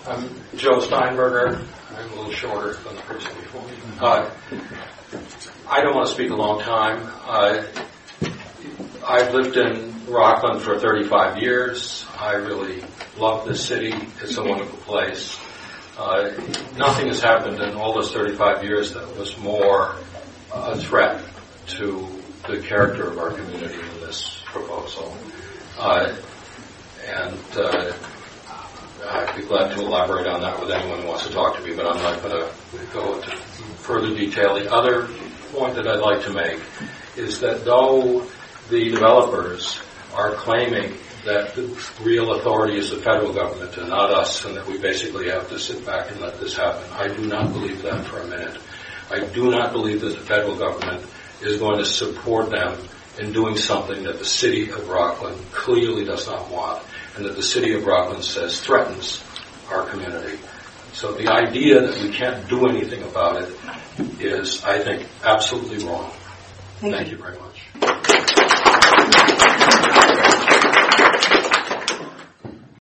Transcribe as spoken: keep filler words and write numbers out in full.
I'm Joe Steinberger. I'm a little shorter than the person before me. Uh, I don't want to speak a long time. Uh, I've lived in Rockland for thirty-five years. I really love this city. It's a wonderful place. Uh, nothing has happened in all those thirty-five years that was more a threat to the character of our community than this proposal. Uh, and uh, I'd be glad to elaborate on that with anyone who wants to talk to me, but I'm not going to go into further detail. The other point that I'd like to make is that though the developers are claiming that the real authority is the federal government and not us, and that we basically have to sit back and let this happen, I do not believe that for a minute. I do not believe that the federal government is going to support them in doing something that the city of Rockland clearly does not want, and that the city of Rockland says threatens our community. So the idea that we can't do anything about it is, I think, absolutely wrong. Thank, Thank you. you very much.